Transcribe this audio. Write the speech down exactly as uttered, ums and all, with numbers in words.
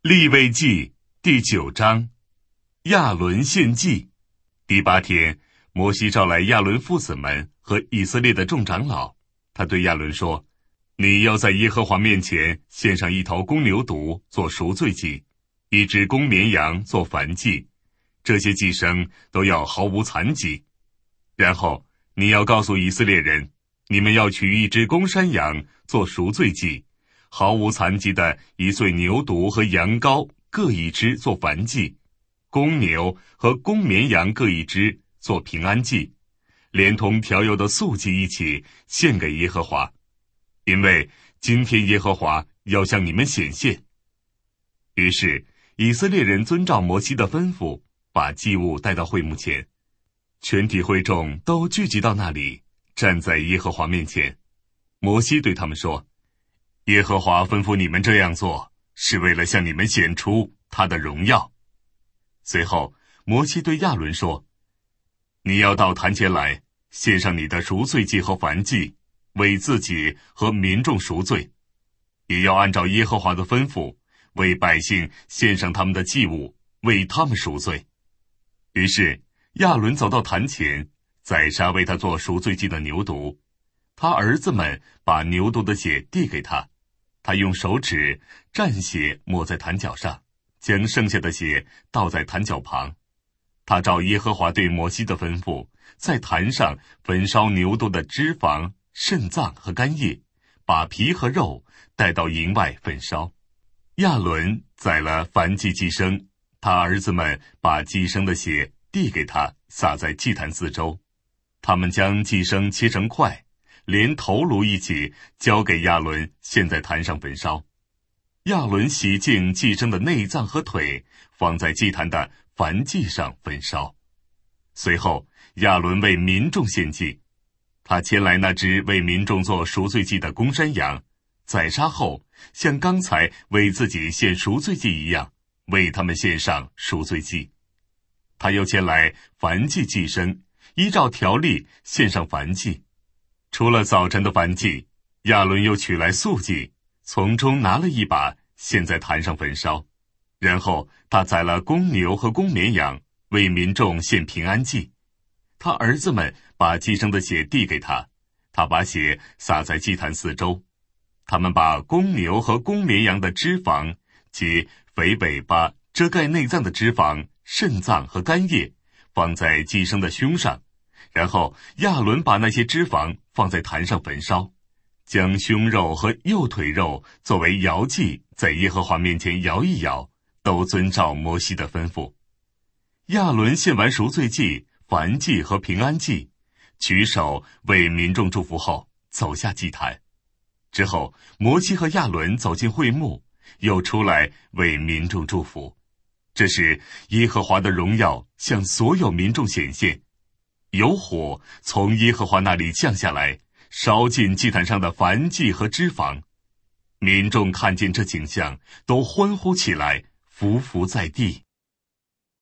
利未记第九章，亚伦献祭。第八天，摩西召来亚伦父子们和以色列的众长老，他对亚伦说：你要在耶和华面前献上一头公牛犊做赎罪祭，一只公绵羊做燔祭，这些祭牲都要毫无残疾。然后你要告诉以色列人，你们要取一只公山羊做赎罪祭，毫无残疾的一岁牛犊和羊羔各一只做燔祭，公牛和公绵羊各一只做平安祭，连同调油的素祭一起献给耶和华，因为今天耶和华要向你们显现。于是以色列人遵照摩西的吩咐，把祭物带到会幕前，全体会众都聚集到那里，站在耶和华面前。摩西对他们说：耶和华吩咐你们这样做，是为了向你们显出他的荣耀。随后摩西对亚伦说：你要到坛前来，献上你的赎罪祭和燔祭，为自己和民众赎罪，也要按照耶和华的吩咐，为百姓献上他们的祭物，为他们赎罪。于是亚伦走到坛前，宰杀为他做赎罪祭的牛犊，他儿子们把牛犊的血递给他，他用手指蘸血抹在坛角上，将剩下的血倒在坛角旁。他照耶和华对摩西的吩咐，在坛上焚烧牛犊的脂肪、肾脏和肝叶，把皮和肉带到营外焚烧。亚伦宰了燔祭祭牲，他儿子们把祭牲的血递给他，撒在祭坛四周。他们将祭牲切成块，连头颅一起交给亚伦，献在坛上焚烧。亚伦洗净祭牲的内脏和腿，放在祭坛的燔祭上焚烧。随后亚伦为民众献祭，他牵来那只为民众做赎罪祭的公山羊，宰杀后像刚才为自己献赎罪祭一样，为他们献上赎罪祭。他又牵来燔祭祭牲，依照条例献上燔祭。除了早晨的燔祭，亚伦又取来素祭，从中拿了一把，献在坛上焚烧。然后他宰了公牛和公绵羊，为民众献平安祭。他儿子们把祭牲的血递给他，他把血洒在祭坛四周。他们把公牛和公绵羊的脂肪，即肥尾巴、遮盖内脏的脂肪、肾脏和肝叶，放在祭牲的胸上。然后亚伦把那些脂肪放在坛上焚烧，将胸肉和右腿肉作为摇祭，在耶和华面前摇一摇，都遵照摩西的吩咐。亚伦献完赎罪祭、燔祭和平安祭，举手为民众祝福后，走下祭坛。之后摩西和亚伦走进会幕，又出来为民众祝福。这时耶和华的荣耀向所有民众显现，有火从耶和华那里降下来，烧尽祭坛上的燔祭和脂肪。民众看见这景象，都欢呼起来，伏伏在地。